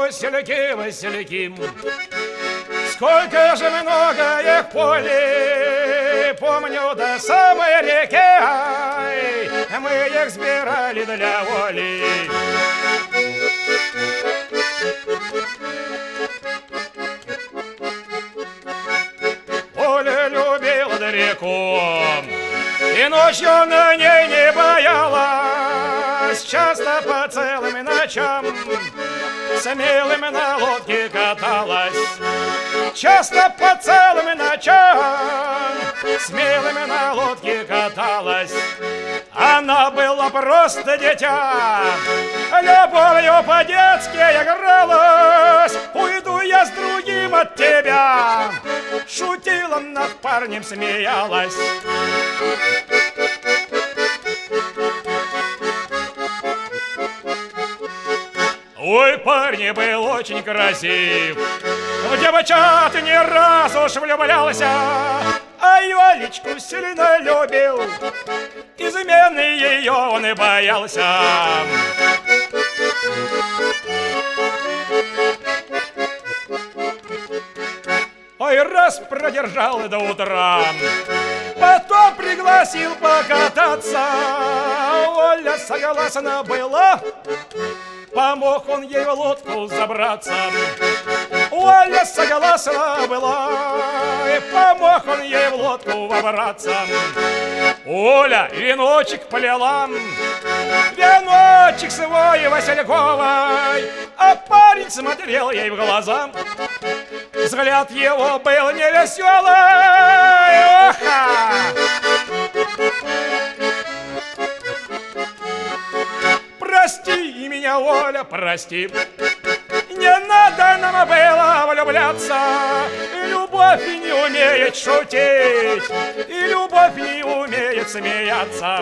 васильки, васильки. Сколько же много их полей, помню, до самой реки, ай, мы их сбирали для воли. Оля любила реку, и ночью на ней не боялась, часто по целым ночам смелым на лодке каталась. Часто по целым ночам смелым на лодке каталась. Она была просто дитя, любовью по-детски игралась. Уйду я с другим от тебя, шутила над парнем, смеялась. Ой, парень был очень красив, в девчат не раз уж влюблялся, а Юлечку сильно любил, измены ее он и боялся. Ой, раз продержал до утра, потом пригласил покататься. Оля согласна была, помог он ей в лодку забраться. Оля согласна была, и помог он ей в лодку вобраться. Оля веночек плела, веночек свой васильковый, а парень смотрел ей в глаза. Взгляд его был невеселый, оха! Прости меня, Оля, прости. Не надо нам было влюбляться. И любовь не умеет шутить, и любовь не умеет смеяться.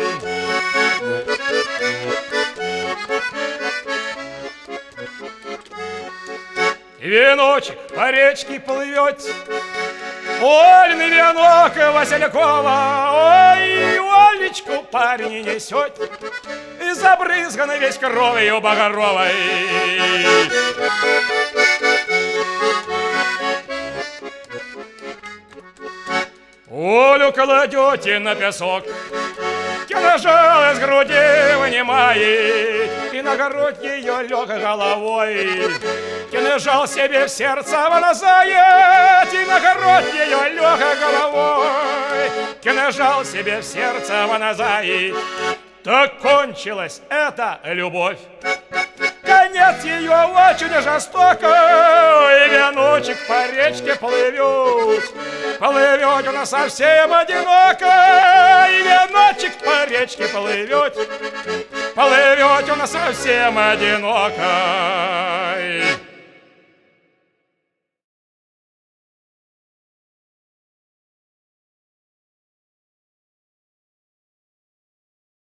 Веночек по речке плывет, Ольный венок Василькова. Ой, Олечку парень несет, и забрызган весь кровью багровой. Олю кладете на песок, кинжал из груди вынимает, и на грудь ее лег головой. Кинжал себе в сердце вонзает, и на грудь ее лег головой. Кинжал себе в сердце вонзает. Так кончилась эта любовь. Конец ее очень жестокий, и веночек по речке плывет. Плывет она совсем одиноко, и веночек по речке плывет. Плывет она совсем одиноко.